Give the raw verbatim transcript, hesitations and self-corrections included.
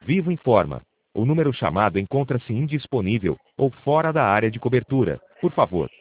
Vivo informa. O número chamado encontra-se indisponível, ou fora da área de cobertura. Por favor,